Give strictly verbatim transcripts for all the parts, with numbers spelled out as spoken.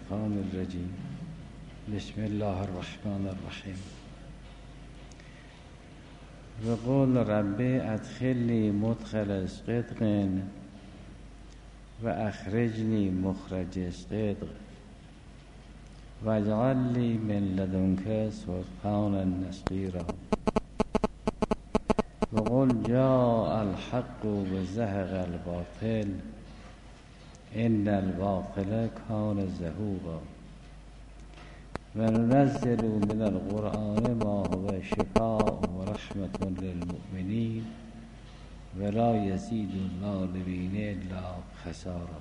الشيطان الرجيم بسم الله الرحمن الرحيم وقل رب ادخلني مدخل صدق واخرجني مخرج صدق واجعل لي من لدنك سلطانا نصيرا وقل جاء الحق وزهق الباطل ان الباطل كان زهوقا وننزل من القرآن ما هو شفاء ورحمة للمؤمنين ولا يزيد الظالمين الا خسارا.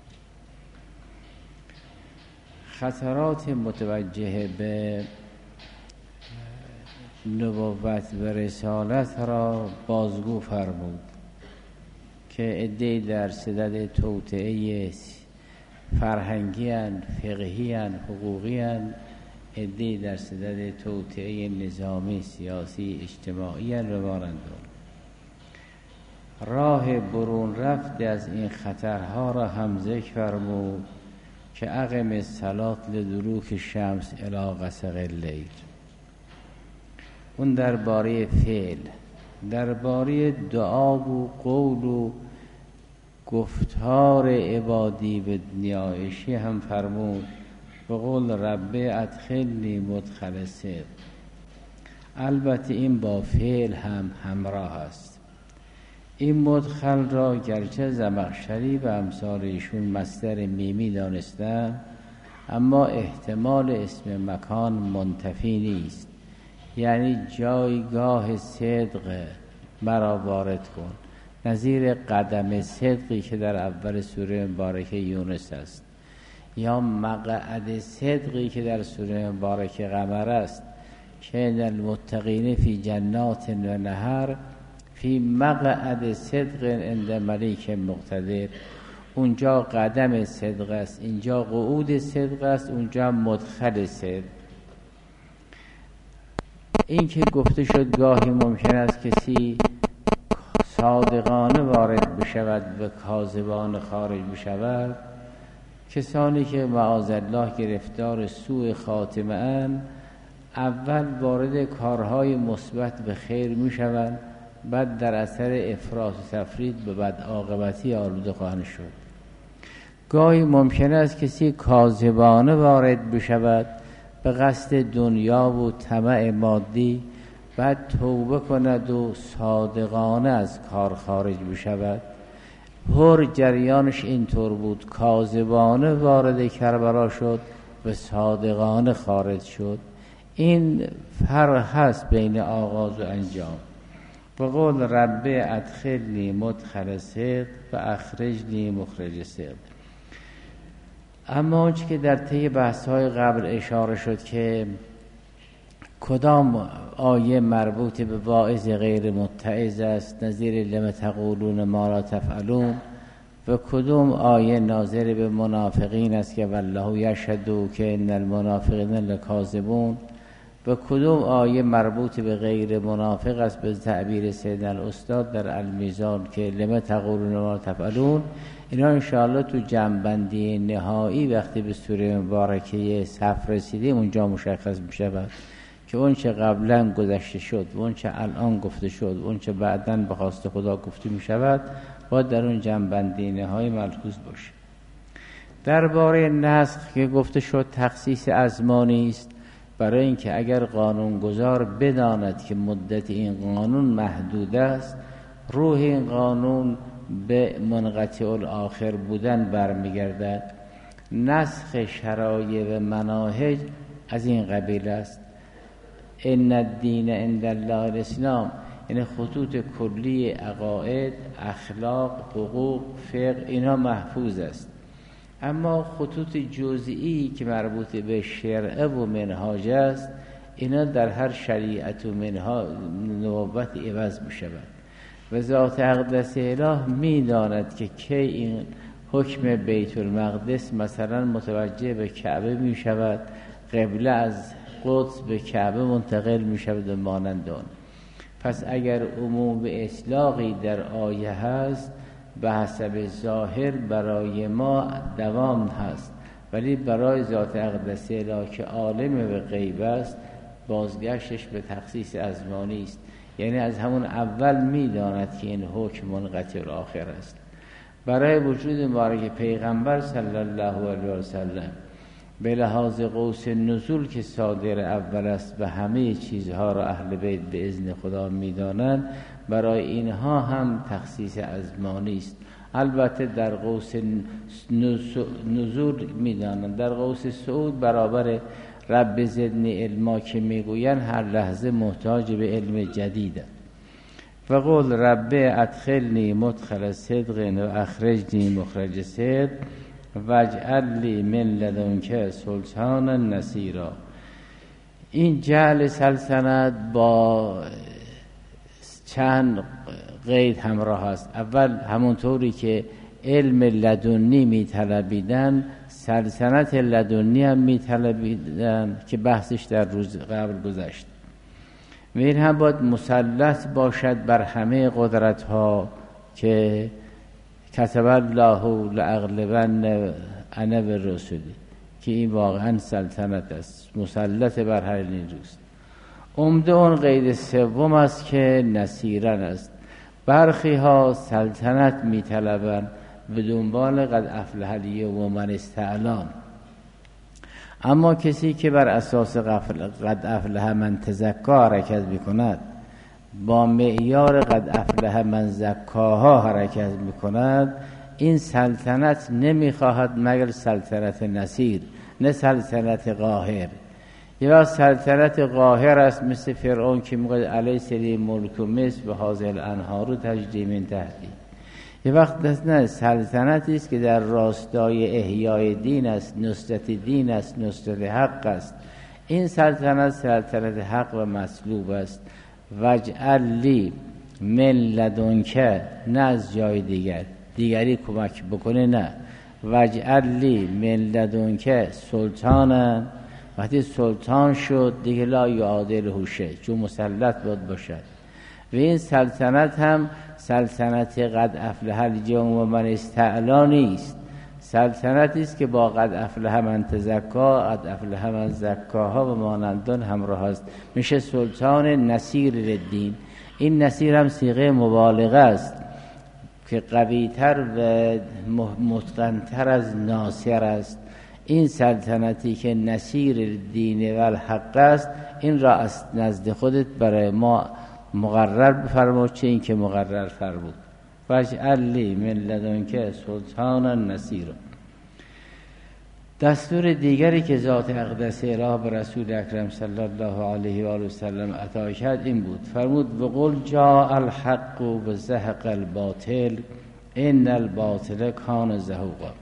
خطرات متوجه به نبوت و رسالت را بازگو فرمود که عده‌ای در صدد توطئه فرهنگی اند، فقهی اند، حقوقی اند، عده‌ای در صدد توطئه نظامی، سیاسی، اجتماعی اند و مانند آن. راه برون رفت از این خطرها را هم ذکر فرمود که اقم الصلاة لدلوک الشمس الی غسق اللیل. اون درباره فعل، درباره دعا و قول و گفتار عبادی به دنیا عشی هم فرمود و قول رب ادخلنی مدخل صدق. البته این با فعل هم همراه است. این مدخل را گرچه زمخشری و امثال ایشون مصدر میمی دانستن، اما احتمال اسم مکان منتفی نیست، یعنی جایگاه صدق مرا وارد کن، نظیر قدم صدقی که در اول سوره مبارکه یونس است، یا مقعد صدقی که در سوره مبارکه قمر است که ان المتقین فی جنات و نهر فی مقعد صدق عند ملیک مقتدر. اونجا قدم صدق است، اینجا قعود صدق است، اونجا مدخل صدق. این که گفته شد گاهی ممکن است کسی صادقانه وارد بشود و کاذبانه خارج بشود، کسانی که معاذالله گرفتار سوء خاتمه اند اول وارد کارهای مثبت به خیر میشوند، بعد در اثر افراط و تفرید به بد عاقبتی آلوده خواهند شد. گاهی ممکن است کسی کاذبانه وارد بشود به قصد دنیا و طمع مادی، بعد توبه کند و صادقانه از کار خارج بشود. هر جریانش اینطور بود، کاذبانه وارد کربلا شد و صادقانه خارج شد. این فرق هست بین آغاز و انجام. و قول رب ادخلنی مدخل صدق و اخرجنی مخرج صدق. اما آنچه که در طی بحث‌های قبل اشاره شد که کدام آیه مربوط به واعظ غیر متعظ است، نظیر لم تقولون ما لا تفعلون، و کدام آیه ناظر به منافقین است که والله یشهد که ان المنافقین لکاذبون، و کدام آیه مربوط به غیر منافق است به تعبیر سید الاستاد در المیزان که لم تقولون ما لا تفعلون. اینا انشاءالله تو جمع‌بندی نهایی وقتی به سوره مبارکه صف رسیدیم اونجا مشخص می‌شود که اون چه قبلا گذشته شد و اون چه الان گفته شد و اون چه بعداً به خواست خدا گفته می‌شود باید در اون جمع‌بندی نهایی ملحوظ باشه. درباره نسخ که گفته شد تخصیص ازمانی است، برای اینکه اگر قانونگذار بداند که مدت این قانون محدود است، روح این قانون به منقطع الاخر بودن برمیگردد. نسخ شرایع و مناهج از این قبیل است. ان الدین عند الله الاسلام، یعنی خطوط کلی عقاید، اخلاق، حقوق، فقه اینا محفوظ است، اما خطوط جزئی که مربوط به شرع و منهاج است اینا در هر شریعت و منهاج نبوت عوض می شود و ذات اقدس اله می داند که کی این حکم بیت المقدس مثلا متوجه به کعبه می شود، قبله از قدس به کعبه منتقل می شود و مانند آن. پس اگر عموم اطلاقی در آیه هست به حسب ظاهر برای ما دوام هست، ولی برای ذات اقدس الهی که عالم به غیب است بازگشتش به تخصیص ازمانی است، یعنی از همون اول میداند که این حکم منقطع الاخر است. برای وجود مبارک پیغمبر صلی الله علیه و سلم به لحاظ قوس نزول که صادر اول است و همه چیزها را اهل بیت به اذن خدا میدانند، برای اینها هم تخصیص ازمانی است. البته در قوس نزول میدانند، در قوس صعود برابر رب زدنی علما که میگویند هر لحظه محتاج به علم جدیده. و قول رب ادخلنی مدخل صدق و اخرجنی مخرج صدق واجعل لی من لدنک سلطانا نصیرا. این جعل سلطنت با چند قید همراه است. اول همونطوری که علم لدنی میطلبیدن، سلطنت لدنی هم میطلبیدن که بحثش در روز قبل گذشت. و این هم باید مسلط باشد بر همه قدرت ها که کتب الله لاغلبن انا بالرسل، که این واقعا سلطنت است، مسلط بر هر نیروست. عمده اون قید سوم است که نصیرن است. برخی ها سلطنت می طلبن به دنبال قد افلح الیوم من استعلام، اما کسی که بر اساس قد افلح من تزکا حرکت میکند، با معیار قد افلح من زکاها حرکت میکند، این سلطنت نمیخواهد مگر سلطنت نصیر، نه سلطنت قاهر. یا سلطنت قاهر است مثل فرعون که میگه الیس لی ملک مصر و هذه الانهار تجری من تحتی. یه وقت نه، سلطنتی است که در راستای احیای دین است، نصرت دین است، نصرت حق است. این سلطنت سلطنت حق و مطلوب است. واجعل لی من لدنک، نه از جای دیگر دیگری کمک بکنه، نه، واجعل لی من لدنک سلطانا. وقتی سلطان شد دیگه لا یعادل هوشه، چون مسلط بود باشد. و این سلطنت هم سلطنت قد افلح الیوم و من استعلا نیست، سلطنتی است که با قد افلح من تزکا، قد افلح من زکاها و مانندان همراه است. میشه سلطان نصیر للدین. این نصیر هم صیغه مبالغه است که قویتر و متقنتر از ناصر است. این سلطنتی که نصیر دین و الحق است، این را از نزد خودت برای ما مقرر بفرما، چه این که مقرر فرمود. واجعل لی من لدنک سلطانا نصیرا. دستور دیگری که ذات اقدس الهی به رسول اکرم صلی الله علیه و آله و سلم عطا کرد این بود، فرمود وقل جاء الحق و زهق الباطل ان الباطل کان زهوقا.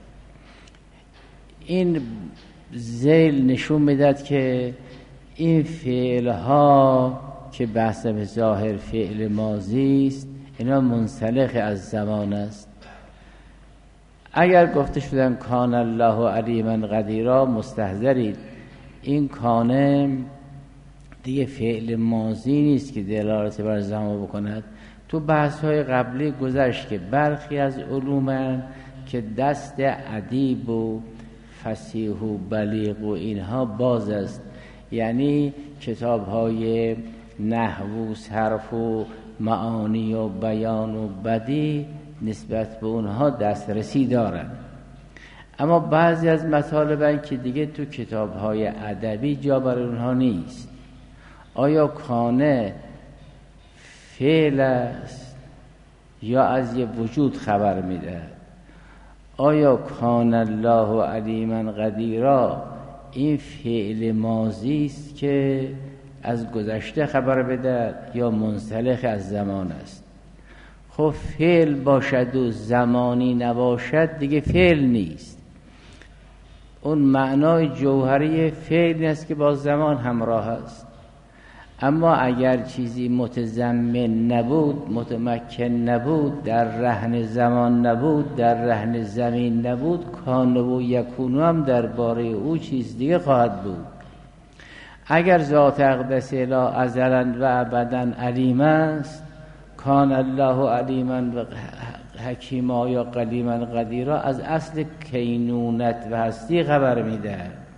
این ذیل نشون میداد که این فعلها که بحث به ظاهر فعل ماضی است، اینا منسلخ از زمان است. اگر گفته شدن کان الله علیما قدیرا، مستحضرید این کانه دیگه فعل ماضی نیست که دلالت بر زمان بکند. تو بحث های قبلی گذشت که برخی از علوم که دست ادیب و فصیح و بلیغ و اینها باز است، یعنی کتاب های نحو و صرف و معانی و بیان و بدیع نسبت به اونها دسترسی دارن. اما بعضی از مطالب که دیگه تو کتاب های ادبی جا برای اونها نیست. آیا کانه فعل است یا از یه وجود خبر میده؟ آیا کان الله علیما قدیرا این فعل ماضی است که از گذشته خبر بده یا منسلخ از زمان است؟ خب فعل باشد و زمانی نباشد دیگه فعل نیست. اون معنای جوهری فعل است که با زمان همراه است. اما اگر چیزی متضمن نبود، متمکن نبود، در رهن زمان نبود، در رهن زمین نبود، کان و یکون هم درباره او چیز دیگه خواهد بود. اگر ذات اقدس الهی ازلا و ابدا علیم است، کان الله علیما و حکیما یا قلیما قدیرا از اصل کینونت و هستی خبر میده.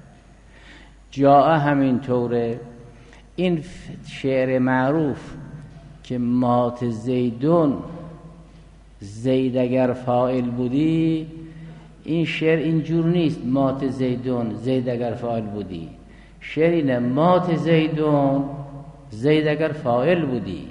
جاء همین طوره. این شعر معروف که مات زیدون، زید اگر فاعل بودی، این شعر اینجور نیست مات زیدون زید اگر فاعل بودی. شعر اینه مات زیدون زید اگر فاعل بودی،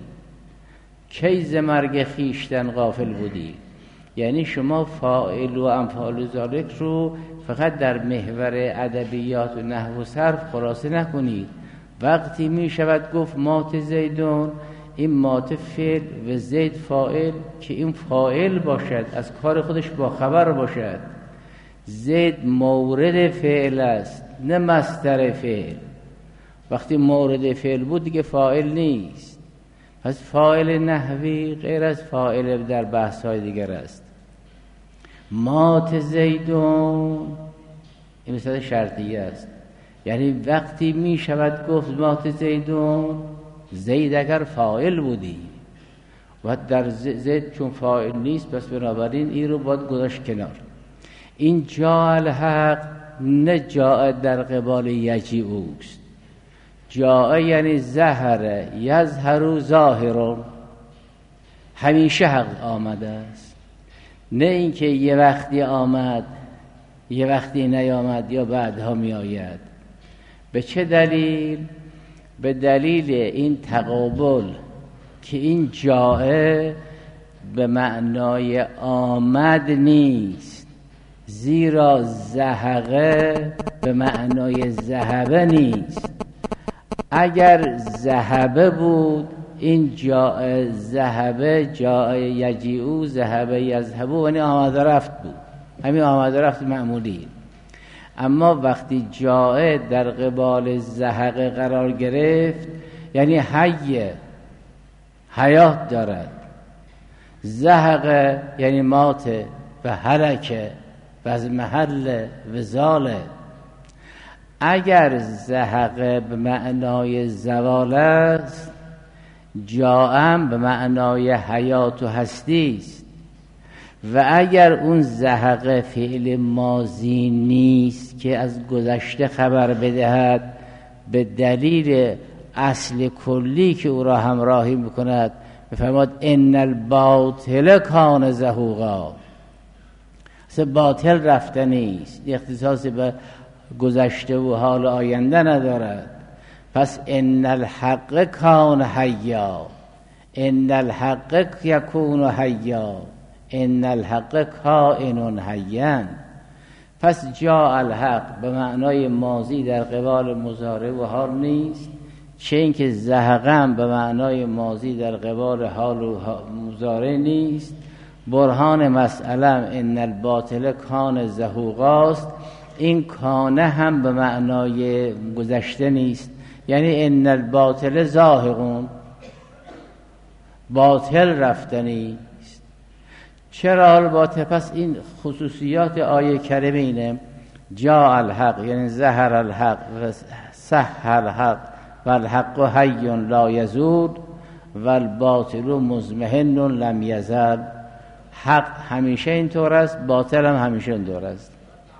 کی ز مرگ خیشتن غافل بودی. یعنی شما فاعل و امثال ذالک رو فقط در محور ادبیات و نحو و صرف خلاصه نکنید. وقتی می شود گفت مات زیدون، این مات فعل و زید فاعل، که این فاعل باشد، از کار خودش با خبر باشد. زید مورد فعل است نه مصدر فعل. وقتی مورد فعل بود دیگه فاعل نیست. پس فاعل نحوی غیر از فاعل در بحث های دیگر است. مات زیدون این مثال شرطیه است، یعنی وقتی می شود گفت مات زیدون، زید اگر فاعل بودی و در زید چون فاعل نیست، پس بنابراین این رو باید گذاشت کنار. این جاء الحق نه جاء در قبال یجیعوست. جاء یعنی ظهر یظهر ظاهر، همیشه حق آمده است، نه اینکه یه وقتی آمد یه وقتی نیامد یا بعدها می آید. به چه دلیل؟ به دلیل این تقابل که این جاء به معنای آمد نیست، زیرا زهقه به معنای ذهبه نیست. اگر ذهبه بود این جاء ذهبه، جاء یجیعو ذهبه یذهبو، یعنی آمده رفت بود، همین آمده رفت معمولی. اما وقتی جاء در قبال زهقه قرار گرفت یعنی حیه، حیات دارد. زهقه یعنی ماته و هلکه و از محل و زاله. اگر زهقه به معنای زوال است، جاءم به معنای حیات و هستی است. و اگر اون زهقه فعل ماضی نیست که از گذشته خبر بدهد، به دلیل اصل کلی که او را همراهی میکند، میفرماد ان الباطل کان زهوقا. اصلا باطل رفته نیست، اختصاص به گذشته و حال آینده ندارد. پس ان الحق کان حیا، ان الحق یکون حیا، ان الحق کائن حیا. پس جاء الحق به معنای ماضی در قبال مضارع و حال نیست، چه اینکه زهقم به معنای ماضی در قبال حال و مضارع نیست. برهان مسئله ان الباطل کان زهوقاست. این کانه هم به معنای گذشته نیست، یعنی ان الباطل زاهقون، باطل رفتنی. چرا الباطل؟ پس این خصوصیات آیه کریمه اینه. جاء الحق یعنی ظهر الحق و صح الحق و الحق حی لا یزول و الباطل مزمحن لم یزل. حق همیشه اینطور است، باطل هم همیشه اینطور است.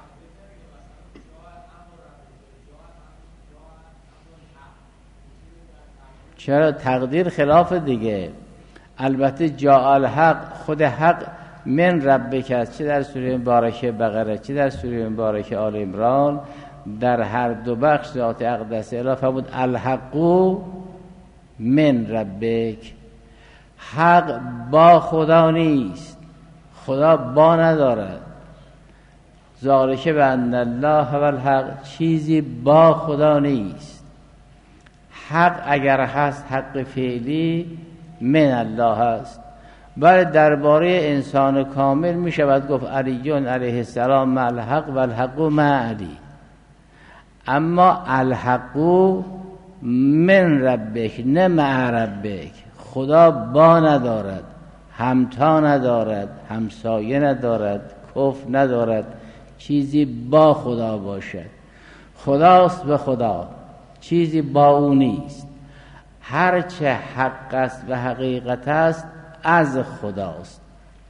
چرا؟ تقدیر خلاف دیگه. البته جاء الحق، خود حق من ربک است، چه در سوره مبارکه بقره چه در سوره مبارکه آل عمران. در هر دو بخش ذات اقدس اله فرمود الحق من ربک. حق با خدا نیست، خدا با ندارد. ذالک بان الله و الحق، چیزی با خدا نیست. حق اگر هست حق فعلی من الله هست. بله درباره انسان کامل می شود گفت علی علیه السلام مع الحق و الحق مع علی. اما الحق من ربک نه مع ربک. خدا با ندارد، همتا ندارد، همسایه ندارد، کف ندارد. چیزی با خدا باشد، خداست به خدا، چیزی با او نیست. هرچه حق است و حقیقت است از خداست،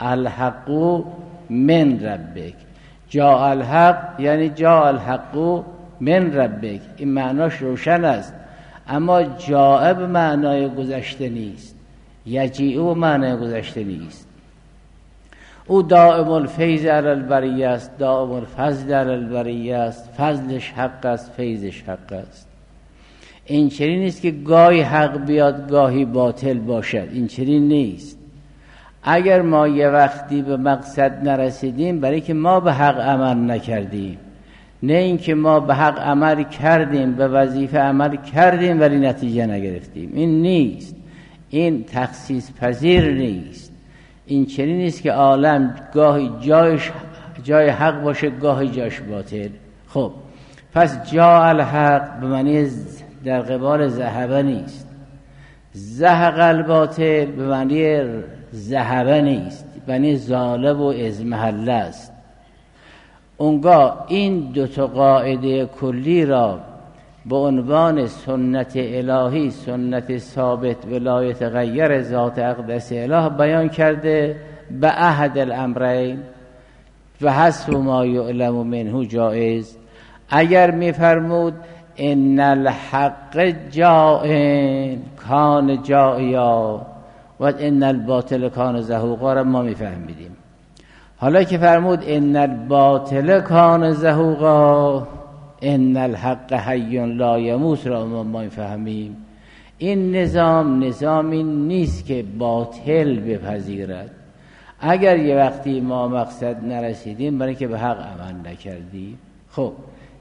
الحق من ربک. جاء الحق یعنی جاء الحق من ربک، این معناش روشن است. اما جاء به معنای گذشته نیست، یجیء به معنای گذشته نیست. او دائم الفیض علی البریه است، دائم الفضل علی البریه است، فضلش حق است، فیضش حق است. این چنین نیست که گاهی حق بیاد گاهی باطل باشد، این چنین نیست. اگر ما یه وقتی به مقصد نرسیدیم برای که ما به حق عمل نکردیم، نه اینکه ما به حق عمل کردیم، به وظیفه عمل کردیم ولی نتیجه نگرفتیم. این نیست، این تخصیص پذیر نیست. این چنین نیست که عالم گاهی جایش جای حق باشه گاهی جاش باطل. خب پس جاء الحق به معنی در قبال ذهب نیست، زهق الباطل به معنی ذهب نیست، به معنی زال و ازمحل است. اونگاه این دو تا قاعده کلی را به عنوان سنت الهی، سنت ثابت ولایت غیر ذات اقدس اله بیان کرده به احد الامرین و حسب ما یعلم منه جائز. اگر میفرمود ان الحق جاء کان جائیا و ان الباطل کان زهوقا را ما میفهمیدیم. حالا که فرمود ان الباطل کان زهوقا ان الحق حی لا یموت را ما میفهمیم. این نظام نظامی نیست که باطل بپذیرد. اگر یه وقتی ما مقصد نرسیدیم برای که به حق عمل نکردیم. خب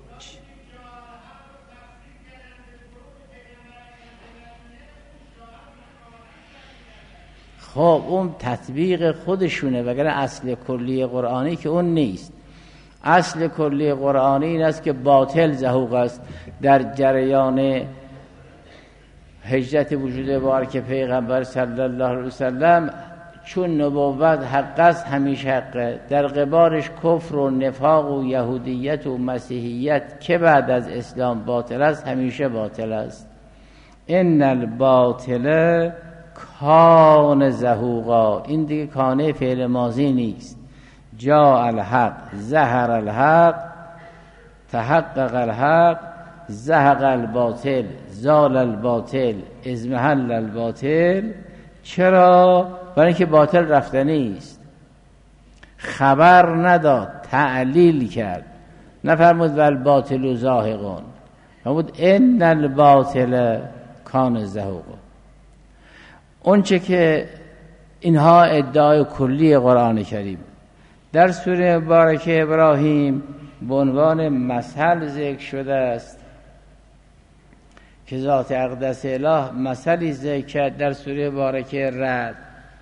خب اون تطبیق خودشونه، وگرنه اصل کلی قرآنی که اون نیست. اصل کلی قرآنی این است که باطل زهوق است. در جریان هجرت وجود مبارک پیغمبر صلی الله علیه وسلم چون نبوت حق است همیشه حقه، در قبالش کفر و نفاق و یهودیت و مسیحیت که بعد از اسلام باطل است همیشه باطل است. ان الباطل کان زهوقا، این دیگه کانه فعل ماضی نیست. جاء الحق، ظهر الحق، تحقق الحق، زهق الباطل، زال الباطل، ازمحل الباطل. چرا؟ برای اینکه باطل رفتنی است. خبر نداد، تعلیل کرد، نفرمود والباطل زاهقون، فرمود ان الباطل کان زهوقا. اون چه که اینها ادعای کلی قرآن کریم در سوره مبارکه ابراهیم به عنوان مثل ذکر شده است که ذات اقدس اله مثلی ذکر کرد در سوره مبارکه رعد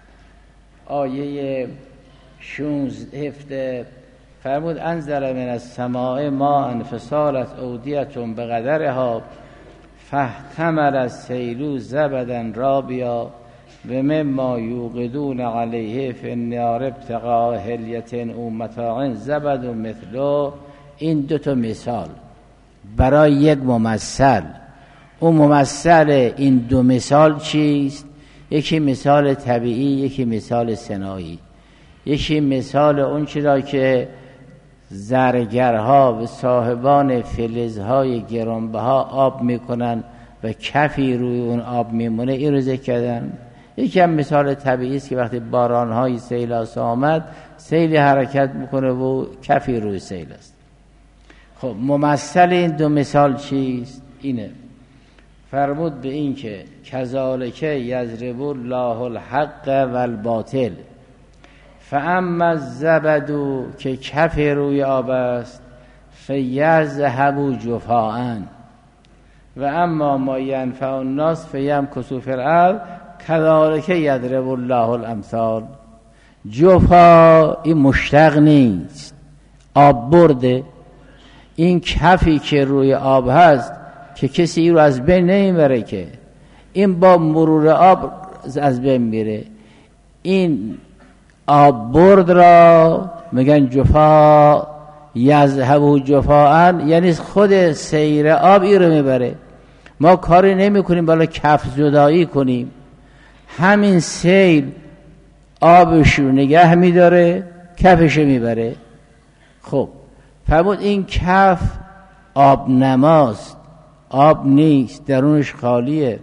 آیه شانزده فرمود انزل من السماء ماء فسالت اودیة بقدرها فاحتمل السیل زبدا رابیا و مما یوقدون علیه فی النار ابتغاء حلیة او متاع زبد و مثله. این دو تا مثال برای یک ممثل. اون ممثل این دو مثال چیست؟ یکی مثال طبیعی، یکی مثال صناعی. یکی مثال اون چیزا که زرگرها و صاحبان فلزهای گرانبها آب میکنن و کفی روی اون آب میمونه، این رو ذکر کردن. یکی هم مثال طبیعی است که وقتی بارانهای سیل‌آسا آمد سیل حرکت میکنه و کفی روی سیل است. خب ممثل این دو مثال چیست؟ اینه فرمود به این که کذالک یضرب الله الحق والباطل فاما الزبد که کف روی آب است فیذهب جفاء و اما ما ینفع الناس فیمکث فی الارض کذالک یضرب الله الامثال. جفا این مشتق نیست، آب برده. این کفی که روی آب هست که کسی این رو از بین نمیبره، که این با مرور آب از بین میره. این آب برد را میگن جفا، یذهب جفاء، یعنی خود سیر آب این رو میبره. ما کاری نمی کنیم بالا کف زدایی کنیم. همین سیل آبش رو نگه میداره، کفش میبره. خب فرمود این کف آب نماست، آب نیست، درونش خالیه.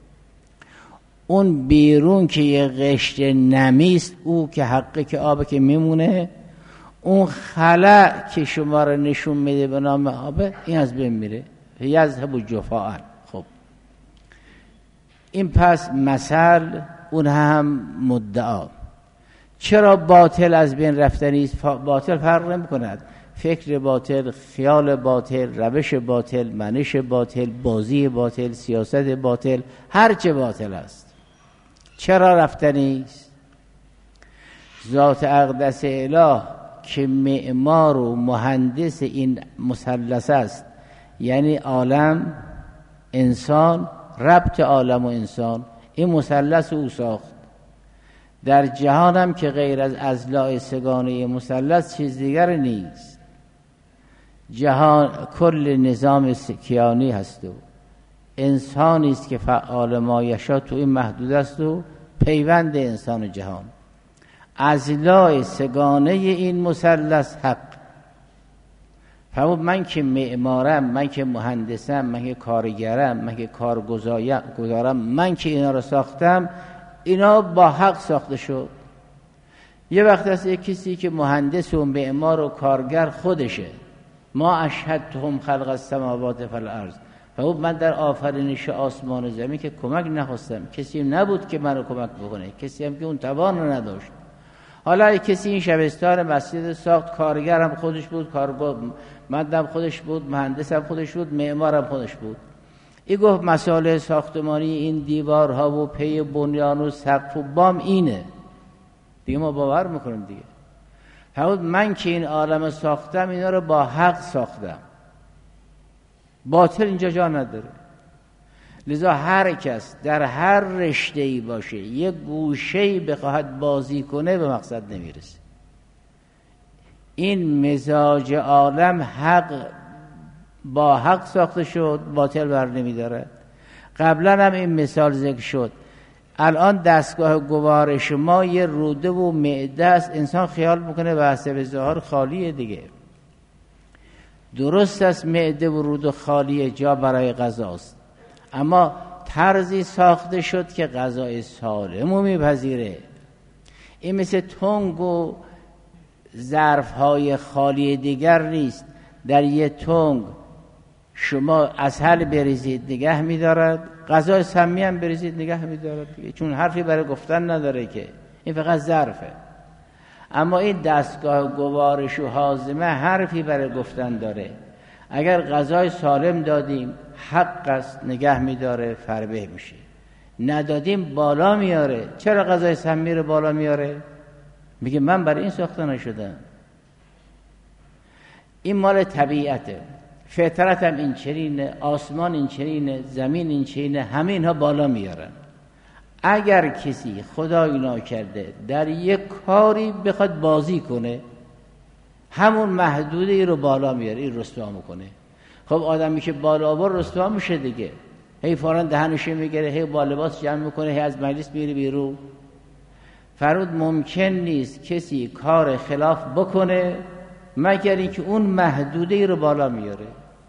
اون بیرون که یه قشت نمیست، او که حقه که آبه که میمونه، اون خلأ که شما رو نشون میده به نام آبه، این از بین میره. یذهب جفاء. خب این پس مثل، اون هم مدعا. چرا باطل از بین رفتنی است؟ باطل فرق نمی کند، فکر باطل، خیال باطل، روش باطل، منش باطل، بازی باطل، سیاست باطل، هرچه باطل است. چرا رفتنی است؟ ذات اقدس اله که معمار و مهندس این مثلث است، یعنی عالم، انسان، ربط عالم و انسان، این مثلث او ساخت. در جهانم که غیر از اضلاع سگانه مثلث چیز دیگر نیست. جهان کل نظام کیانی هست و انسانی است که فعال ما یشاء تو این محدود است و پیوند انسان جهان. اضلاع سگانه این مثلث حق. فرمود من که معمارم، من که مهندسم، من که کارگرم، من که کارگزارم، من که اینا رو ساختم، اینا با حق ساخته شد. یه وقت هست یک کسی که مهندس و معمار و کارگر خودشه، ما اشهدتهم خلق السماوات والارض، فرمود من در آفرینش آسمان و زمین که کمک نخواستم، کسی نبود که منو کمک بکنه، کسی هم که اون توان رو نداشت. حالا کسی این شبستان مسجد ساخت، کارگرم خودش بود، کارمندم خودش بود، مهندسم خودش بود، معمارم خودش بود. ای گفت مسائل ساختمانی این دیوارها و پی بنیان و سقف و بام اینه دیگه، ما باور میکنیم دیگه. فرمود من که این عالم ساختم، اینا رو با حق ساختم، باطل اینجا جا نداره. لذا هر کس در هر رشته‌ای باشه یک گوشه‌ای بخواهد بازی کنه به مقصد نمیرسه. این مزاج عالم حق با حق ساخته شد، باطل بر نمیداره. قبلا هم این مثال ذکر شد. الان دستگاه گوارش ما یه روده و معده است، انسان خیال میکنه به حسب ظاهر خالیه دیگه. درست است معده و روده خالیه، جا برای غذاست، اما طرزی ساخته شد که غذای سالمو میپذیره. این مثل تنگ و ظرفهای خالی دیگر نیست. در یه تنگ شما عسل بریزید نگه میدارد، غذای سمی هم بریزید نگه میدارد، چون حرفی برای گفتن نداره که، این فقط ظرفه. اما این دستگاه گوارش و هاضمه حرفی برای گفتن داره. اگر غذای سالم دادیم حق است، نگه میداره، فربه میشه. ندادیم بالا میاره. چرا غذای سمی رو بالا میاره؟ میگه من برای این ساخته نشدم. این مال طبیعته، فطرت هم این چنینه، آسمان این چنینه، زمین این چنینه، همه اینها بالا میارن. اگر کسی خدای ناکرده در یک کاری بخواد بازی کنه، همون محدوده ای رو بالا میاره، این رسوا میکنه. خب آدمی که بالا آور رسوا میشه دیگه، هی فورا دهنش میگیره، هی با لباس جمع میکنه، هی از مجلس میره بیرون. فرود ممکن نیست کسی کار خلاف بکنه مگر اینکه اون محدوده ای رو بالا میاره.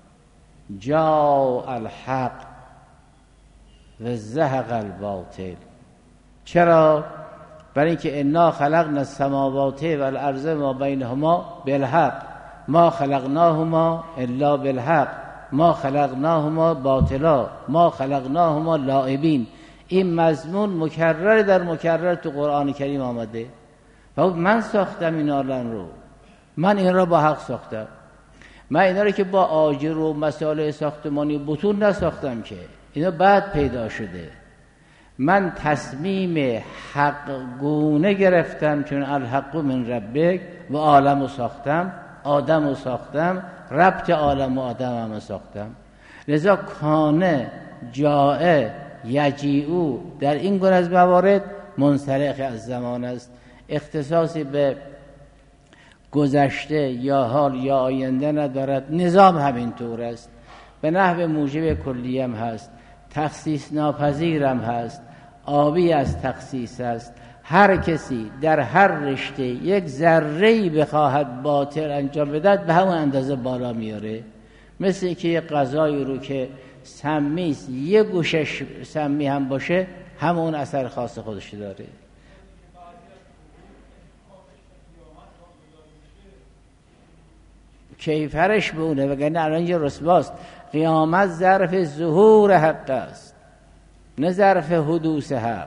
جاء الحق و زهق الباطل. چرا؟ برای اینکه انا خلقنا السماوات والارض ما بینهما بالحق ما خلقناهما الا بالحق ما خلقناهما باطلا ما خلقناهما لاعبین. این مضمون مکرر در مکرر تو قرآن کریم آمده. و من ساختم این عالم رو، من این را با حق ساختم. من اینا رو که با آجر و مسائل ساختمانی بطون نساختم که، اینا بعد پیدا شده. من تصمیم حق گونه گرفتم، چون الحق من ربک و عالم رو ساختم، آدم رو ساختم، ربط عالم و آدم هم ساختم. لذا کانه جائه یجیعو در این گونه از موارد منسلخ از زمان است، اختصاصی به گذشته یا حال یا آینده ندارد. نظام همین طور است، به نحو موجب کلی هم هست، تخصیص ناپذیر هم هست، آبی از تخصیص است، هر کسی در هر رشته یک ذره‌ای بخواهد باطل انجام بدهد به همون اندازه بالا میاره. مثل که یک غذایی رو که سمی است یک گوشش سمی هم باشه همون اثر خاص خودش داره. کیفرش به اونه، وگرنه الان یه رسواست. قیامت ظرف ظهور حق است نه ظرف حدوث حق.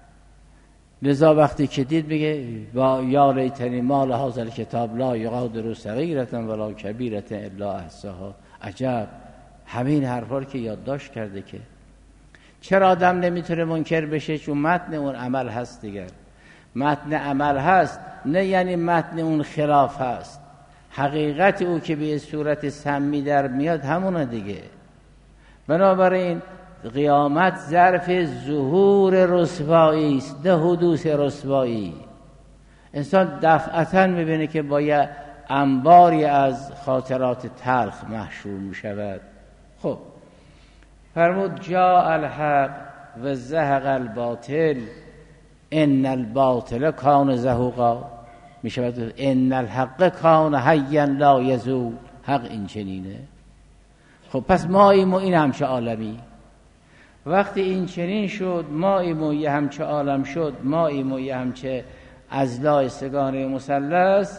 لذا وقتی که دید بگه با یا لیتنی ما لهذا الکتاب لا یغادر صغیرة ولا کبیرة الا احصاها. عجب، همین حرفا رو که یادداشت کرده. که چرا آدم نمیتونه منکر بشه؟ چون متن اون عمل هست دیگر. متن عمل هست نه یعنی متن اون خلاف هست. حقیقت او که به صورت سمی در میاد همونه دیگه. بنابراین قیامت ظرف ظهور رسوایی است نه حدوث رسوایی. انسان دفعتاً میبینه که باید انباری از خاطرات تلخ محشور میشود. خب فرمود جاء الحق و زهق الباطل ان الباطل کان زهوقا. میشود ان الحق کان حیا لا یزول. حق این چنینه. خب پس ما ایم و این همچه عالمی. وقتی این چنین شد ما ایم و یه همچه عالم شد، ما ایم و یه همچه اضلاع سگانه مثلث،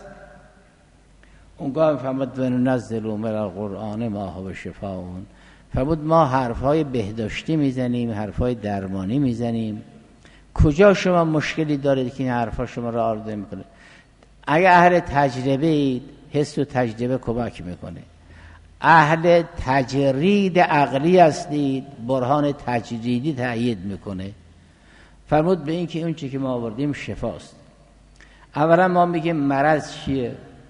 اونگاه فرمود و ننزل من القرآن ما هو شفاء. فرمود ما حرفهای بهداشتی میزنیم، حرفهای درمانی میزنیم. کجا شما مشکلی دارید که این حرفا شما را آلوده میکنه؟ اگه اهل تجربه اید حس و تجربه کمک میکنه. اهل تجرید عقلی هستید برهان تجریدی تأیید میکنه. فرمود به این که اون چی که ما آوردیم شفاست. اولا ما میگیم مرض چیه،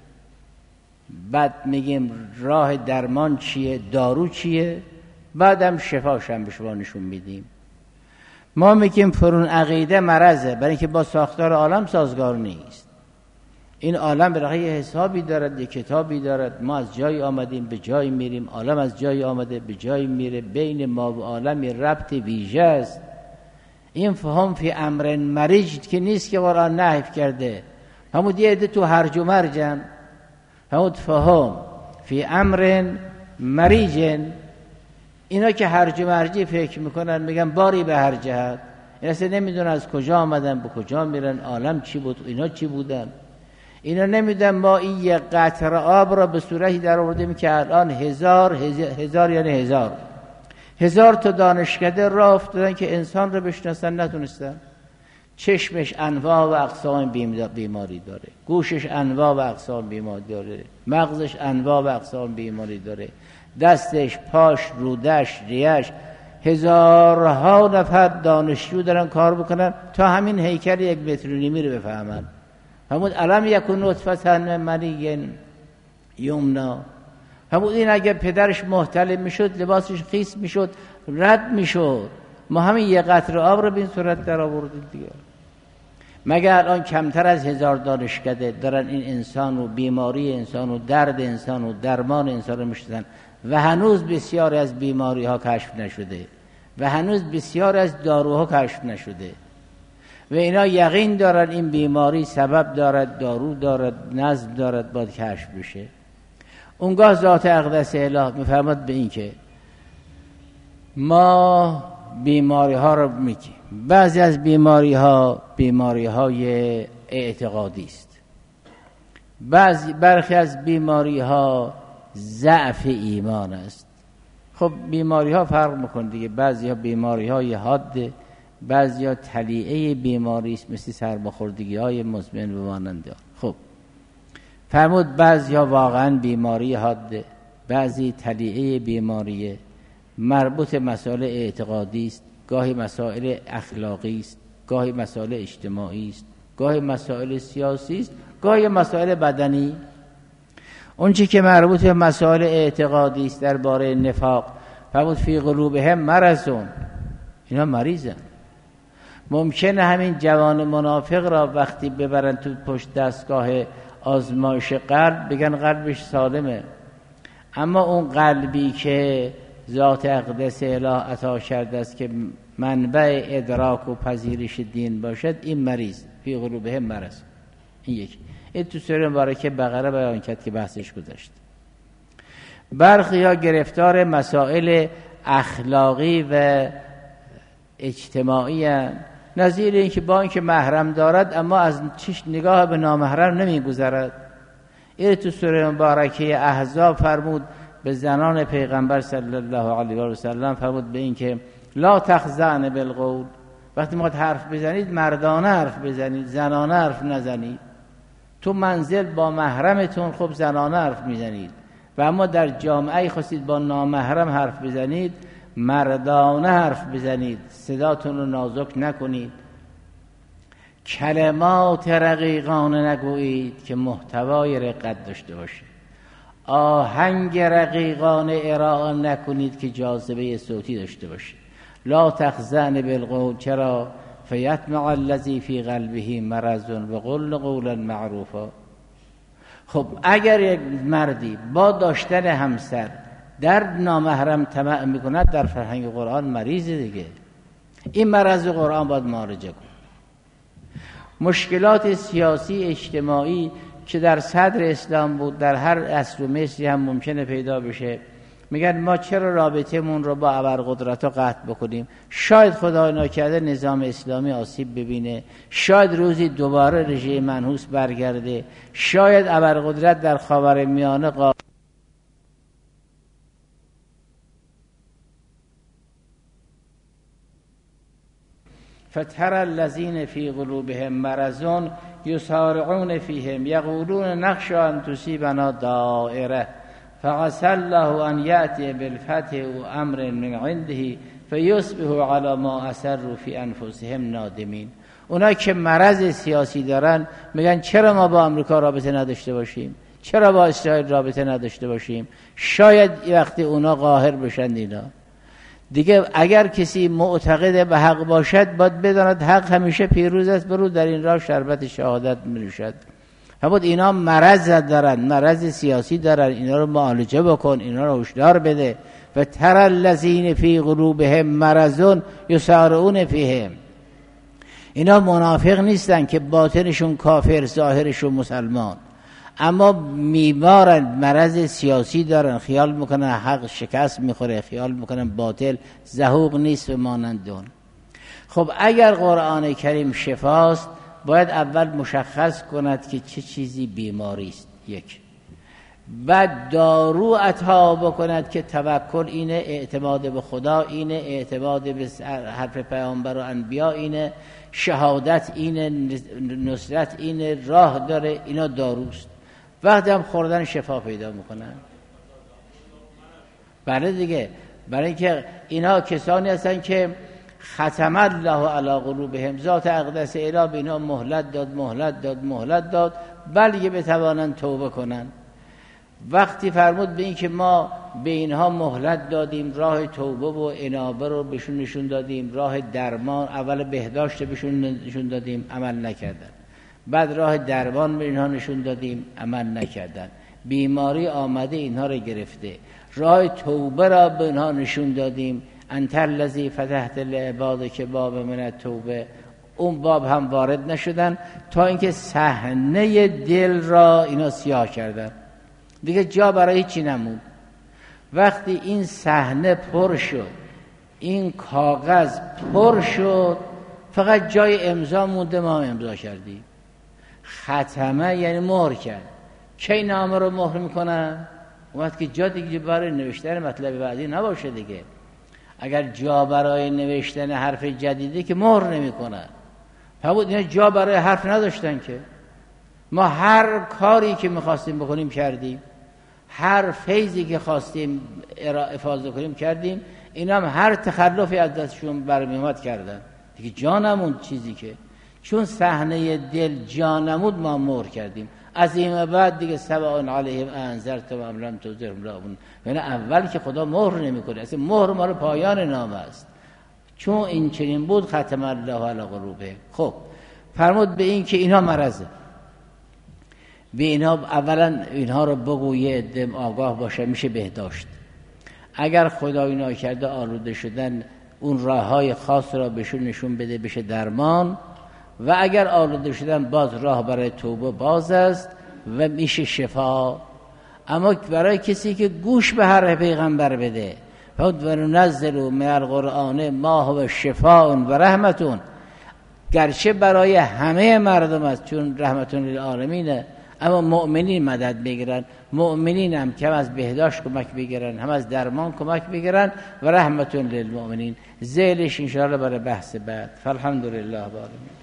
بعد میگیم راه درمان چیه، دارو چیه، بعدم شفاش هم به شما نشون میدیم. ما میگیم فرون عقیده مرضه برای اینکه با ساختار عالم سازگار نیست. این عالم برای یه حسابی دارد، یه کتابی دارد. ما از جایی آمدیم به جایی میریم، عالم از جایی آمده به جایی میره. بین ما و عالم یه ربط ویژه است. این فهم فی امر مریج که نیست که قرآن نهی کرده. همون یه عده تو هرج و مرجن. همون فهم فی امر مریج، اینا که هرج و مرجی فکر میکنن میگن باری به هر جهت. این اصلا نمیدونن از کجا آمدن به کجا میرن، عالم چی بود، اینا چی بودن. اینا نمیدونن ما این یک قطره آب را به صورتی در آوردیم که الان هزار هزار, هزار یعنی هزار هزار تا دانشکده راه افتادن که انسان رو بشناسن نتونستن. چشمش انواع و اقسام بیماری داره، گوشش انواع و اقسام بیماری داره، مغزش انواع و اقسام بیماری داره، دستش، پاش، رودش، ریش. هزارها نفر دانشجو دارن کار بکنن تا همین هیکل یک متر و نیمی رو بفهمن. همون علم یکون نطفه من منی یمنا. همون این اگه پدرش محتلم میشد لباسش خیس میشد رد میشد. ما همین یه قطره آب رو به این صورت در آوردیم دیگه. مگر الان کمتر از هزار دانشکده دارن این انسان و بیماری انسان و درد انسان و درمان انسان رو میشدن و هنوز بسیار از بیماری ها کشف نشده و هنوز بسیار از داروها کشف نشده و اینا یقین دارن این بیماری سبب دارد، دارو دارد، نظم دارد، باید کشف بشه. اونگاه ذات اقدس اله میفرماد به این که ما بیماری ها رو میگیم. بعضی از بیماری ها بیماری های اعتقادی است، بعضی برخی از بیماری ها ضعف ایمان است. خب بیماری ها فرق میکنه دیگه. بعضی ها بیماری های حاده، بعضی ها تلیعه بیماری است مثل سرماخوردگی های مزمن و ماننده. خب فرمود بعضی ها واقعا بیماری حاده، بعضی تلیعه بیماریه مربوط مسائل اعتقادی است، گاهی مسائل اخلاقی است، گاهی مسائل اجتماعی است، گاهی مسائل سیاسی است، گاهی مسائل بدنی. اون چی که مربوط به مسائل اعتقادی است درباره نفاق فرمود فی قلوبهم مرضون، اینا مریضن. ممکنه همین جوان منافق را وقتی ببرن تو پشت دستگاه آزمایش قلب بگن قلبش سالمه، اما اون قلبی که ذات اقدس اله عطا کرده است که منبع ادراک و پذیرش دین باشد این مریض. فی قلوبهم مرض. این یک این تو سوره مبارکه بقره بیان کرد که بحثش گذشت. برخی ها گرفتار مسائل اخلاقی و اجتماعی هستند، نظیر این که با اینکه محرم دارد اما از چش نگاه به نامحرم نمیگذرد. این تو سوره مبارکه احزاب فرمود به زنان پیغمبر صلی الله علیه و سلم، فرمود به این که لا تخضعن بالقول، وقتی میخواد حرف بزنید مردانه حرف بزنید، زنانه حرف نزنید. تو منزل با محرمتون خب زنانه حرف میزنید و اما در جامعه خواستید با نامحرم حرف بزنید مردانه حرف بزنید، صداتون رو نازک نکنید. کلمات رقیقانه نگویید که محتوای رقت داشته باشه. آهنگ رقیقانه ارائه نکنید که جاذبه صوتی داشته باشه. لا تخضعن بالقول، چرا؟ فیطمع الذی فی قلبه مرض وقل قولا معروفا. خب اگر یک مردی با داشتن همسر در نامحرم طمع میکند، در فرهنگ قرآن مریضه دیگه. این مرض قرآن باید معالجه کن. مشکلات سیاسی اجتماعی که در صدر اسلام بود در هر عصر و مصری هم ممکنه پیدا بشه. میگن ما چرا رابطمون رو با ابرقدرت‌ها قطع بکنیم؟ شاید خدای ناکرده نظام اسلامی آسیب ببینه، شاید روزی دوباره رژیم منحوس برگرده، شاید ابرقدرت در خاورمیانه قا... فتر الذین فی قلوبهم مرض یسارعون فیهم یقولون نخشی ان تصیبنا دائره فعسى الله ان یأتی بالفتح و امر من عنده فیصبحوا علی ما اسروا فی انفسهم نادمین. اونا که مرض سیاسی دارن میگن چرا ما با امریکا رابطه نداشته باشیم، چرا با اسرائیل رابطه نداشته باشیم؟ شاید وقتی اونا قاهر بشن اینا دیگه. اگر کسی معتقد به حق باشد باید بداند حق همیشه پیروز است، برو در این راه شربت شهادت می‌نوشد. همون اینا مرض دارن، مرض سیاسی دارن، اینا رو معالجه بکن، اینا رو هشدار بده. و تر الذین فی قلوبهم مرض یسارعون فیهم، اینا منافق نیستن که باطنشون کافر ظاهرشون مسلمان، اما میمارن، مرض سیاسی دارن، خیال میکنن حق شکست میخوره، خیال میکنن باطل زهوق نیست و مانندون. خب اگر قرآن کریم شفاست باید اول مشخص کند که چه چیزی بیماری است، یک. بعد دارو عطا بکند که توکل اینه، اعتماد به خدا اینه، اعتماد به حرف پیامبر و انبیا اینه، شهادت اینه، نصرت اینه، راه داره، اینا داروست. وقتی هم خوردن شفا پیدا میکنن. بله دیگه، برای اینکه اینا کسانی هستن که ختم الله علی قلوبهم، ذات اقدس اله به اینا مهلت داد مهلت داد مهلت داد بلکه بتوانند توبه کنن. وقتی فرمود به این که ما به اینها مهلت دادیم، راه توبه و انابه رو بهشون نشون دادیم، راه درمان، اول بهداشت بهشون نشون دادیم، عمل نکردن. بعد راه درمان به اینها نشون دادیم، عمل نکردن. بیماری آمده اینها رو گرفته، راه توبه را به اینها نشون دادیم، انت الذی فتحت لعبادک باب من التوبه، اون باب هم وارد نشدن تا اینکه صحنه دل را اینا سیاه کردن، دیگه جا برای چی نموند. وقتی این صحنه پر شد، این کاغذ پر شد، فقط جای امضا مونده، ما امضا کردیم. ختمه یعنی مهر کرد. کی نامه رو مهر میکنن؟ وقتی که جا دیگه برای نوشتن مطلب بعدی نباشه دیگه. اگر جا برای نوشتن حرف جدیدی که مهر نمیکنن، فبود اینا جا برای حرف نداشتن که. ما هر کاری که میخواستیم بکنیم کردیم، هر فیضی که خواستیم افاضه کنیم کردیم، اینا هم هر تخلفی از دستشون برمی اومد کردن دیگه. جا نموند چیزی که، چون صحنه دل جا نمود ما مهر کردیم. از این بعد دیگه سواء علیهم انذرتم ام لم تنذرهم لا یؤمنون. یعنی اول که خدا مهر نمیکنه، اصلا مهر مال پایان نامه است. چون این چنین بود ختم الله علی قلوبهم. خب فرمود به این که اینا مرضه، به اینا اولا اینها رو بگویه، دم آگاه باشه، میشه بهداشت. اگر خدای ناکرده آلوده شدن، اون راههای خاص را بهشون نشون بده، بشه درمان. و اگر آلوده شدن باز راه برای توبه باز است و میشه شفا. اما برای کسی که گوش به حرف پیغمبر بده، فود و ننزل من القرآن ما هو شفاء و رحمتون، گرچه برای همه مردم است چون رحمتون للعالمینه، اما مؤمنین مدد بگیرن، مؤمنین هم که هم از بهداشت کمک بگیرن هم از درمان کمک بگیرن و رحمتون للمؤمنین. ذیلش انشاءالله برای بحث بعد. فالحمدلله.